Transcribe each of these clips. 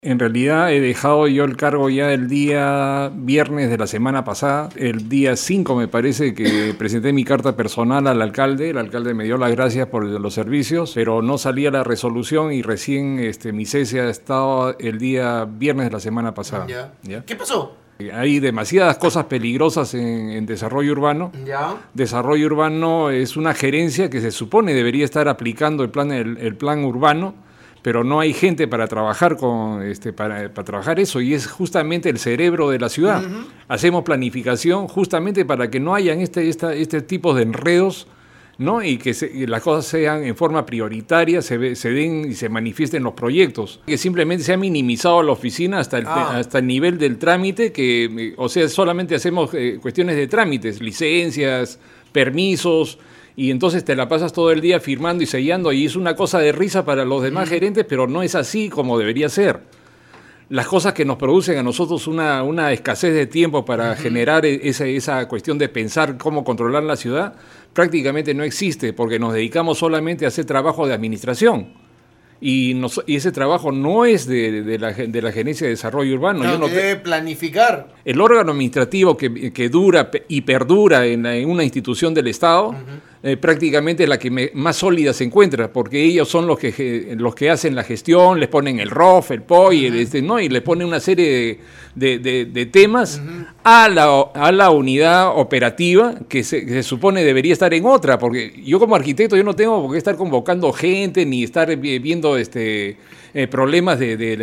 En realidad he dejado yo el cargo ya el día viernes de la semana pasada. El día 5 me parece que presenté mi carta personal al alcalde. El alcalde me dio las gracias por los servicios, pero no salía la resolución y recién mi cese ha estado el día viernes de la semana pasada. ¿Ya? ¿Qué pasó? Hay demasiadas cosas peligrosas en desarrollo urbano. ¿Ya? Desarrollo urbano es una gerencia que se supone debería estar aplicando el plan urbano, pero no hay gente para trabajar para trabajar eso, y es justamente el cerebro de la ciudad. Hacemos planificación justamente para que no hayan este tipo de enredos, ¿no? Y que las cosas sean en forma prioritaria, se den y se manifiesten los proyectos. Que simplemente se ha minimizado la oficina hasta el nivel del trámite, o sea, solamente hacemos cuestiones de trámites, licencias, permisos, y entonces te la pasas todo el día firmando y sellando, y es una cosa de risa para los demás gerentes, pero no es así como debería ser. Las cosas que nos producen a nosotros una escasez de tiempo para generar esa cuestión de pensar cómo controlar la ciudad, prácticamente no existe, porque nos dedicamos solamente a hacer trabajo de administración. Y ese trabajo no es de la Gerencia de Desarrollo Urbano. Claro, que debe planificar. El órgano administrativo que dura y perdura en una institución del Estado, prácticamente es la que más sólida se encuentra, porque ellos son los que hacen la gestión, les ponen el ROF, el POI, ¿no? Y les ponen una serie de temas a la unidad operativa que se supone debería estar en otra, porque yo como arquitecto yo no tengo por qué estar convocando gente ni estar viendo problemas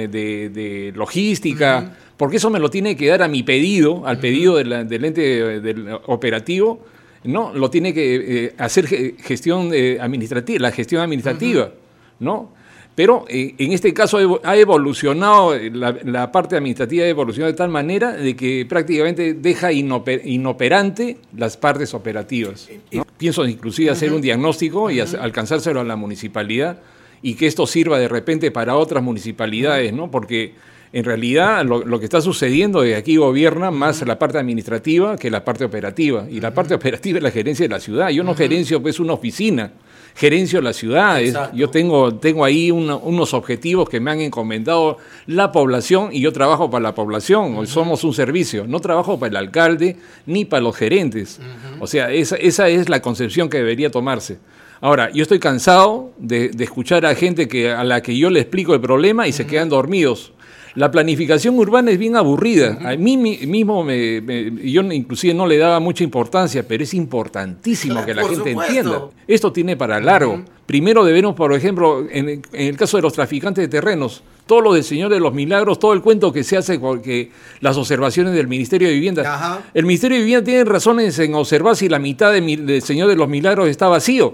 de logística, porque eso me lo tiene que dar a mi pedido, al pedido del ente operativo, ¿no? Lo tiene que hacer gestión administrativa, la gestión administrativa, ¿no? Pero en este caso ha evolucionado, la parte administrativa ha evolucionado de tal manera de que prácticamente deja inoperante las partes operativas, ¿no? Pienso inclusive hacer un diagnóstico y alcanzárselo a la municipalidad, y que esto sirva de repente para otras municipalidades, ¿no? Porque en realidad lo que está sucediendo es que aquí gobierna más la parte administrativa que la parte operativa, y la parte operativa es la gerencia de la ciudad. Yo no gerencio pues una oficina, gerencio la ciudad. Yo tengo ahí unos objetivos que me han encomendado la población, y yo trabajo para la población. Somos un servicio, no trabajo para el alcalde ni para los gerentes. O sea, esa es la concepción que debería tomarse. Ahora, yo estoy cansado de escuchar a gente a la que yo le explico el problema y se quedan dormidos. La planificación urbana es bien aburrida. A mí mismo, yo inclusive no le daba mucha importancia, pero es importantísimo que la gente entienda. Esto tiene para largo. Primero debemos, por ejemplo, en el caso de los traficantes de terrenos, todo lo del Señor de los Milagros, todo el cuento que se hace, porque las observaciones del Ministerio de Vivienda. El Ministerio de Vivienda tiene razones en observar si la mitad del Señor de los Milagros está vacío.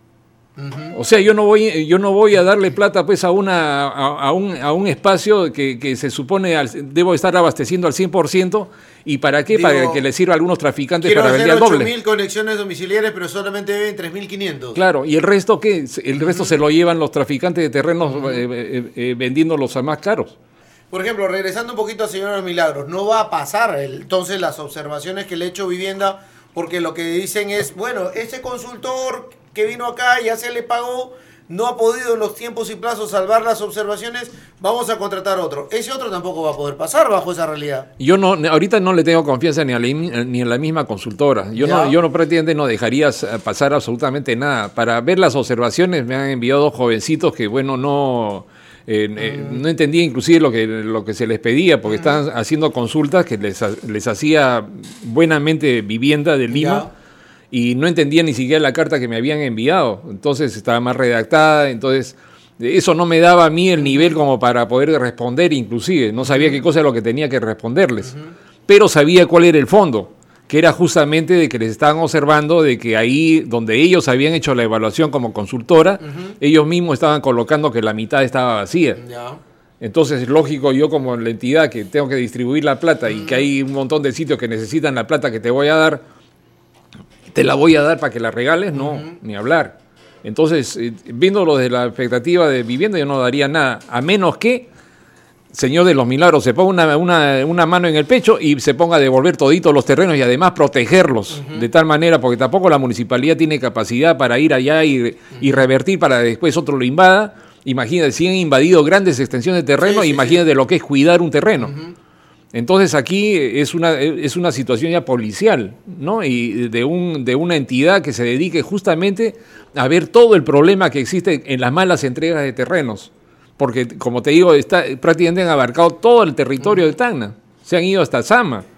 O sea, yo no voy a darle plata pues a un espacio que se supone debo estar abasteciendo al 100%, ¿y para qué? Para que le sirva a algunos traficantes para vender al doble. Quiero hacer 8.000 conexiones domiciliarias, pero solamente deben 3.500. Claro, ¿y el resto qué? El resto se lo llevan los traficantes de terrenos vendiéndolos a más caros. Por ejemplo, regresando un poquito al Señor de los Milagros, no va a pasar entonces las observaciones que le he hecho Vivienda, porque lo que dicen es, bueno, ese consultor que vino acá, ya se le pagó, no ha podido en los tiempos y plazos salvar las observaciones, vamos a contratar otro. Ese otro tampoco va a poder pasar bajo esa realidad. Ahorita no le tengo confianza ni en la misma consultora. Yo no pretendo, no dejaría pasar absolutamente nada. Para ver las observaciones me han enviado 2 jovencitos que, bueno, no entendía inclusive lo que se les pedía, porque estaban haciendo consultas que les hacía buenamente Vivienda de Lima. Y no entendía ni siquiera la carta que me habían enviado, entonces estaba más redactada, entonces eso no me daba a mí el nivel como para poder responder, inclusive no sabía qué cosa era lo que tenía que responderles, pero sabía cuál era el fondo, que era justamente de que les estaban observando de que ahí donde ellos habían hecho la evaluación como consultora, ellos mismos estaban colocando que la mitad estaba vacía. Entonces, lógico, yo como la entidad que tengo que distribuir la plata y que hay un montón de sitios que necesitan la plata que te voy a dar, te la voy a dar para que la regales, no, ni hablar. Entonces, viéndolo desde la expectativa de Vivienda, yo no daría nada, a menos que Señor de los Milagros se ponga una mano en el pecho y se ponga a devolver toditos los terrenos y además protegerlos de tal manera, porque tampoco la municipalidad tiene capacidad para ir allá y revertir para después otro lo invada Imagínate, si han invadido grandes extensiones de terreno, imagínate lo que es cuidar un terreno. Entonces aquí es una situación ya policial, ¿no? Y de una entidad que se dedique justamente a ver todo el problema que existe en las malas entregas de terrenos. Porque, como te digo, prácticamente han abarcado todo el territorio de Tacna. Se han ido hasta Sama.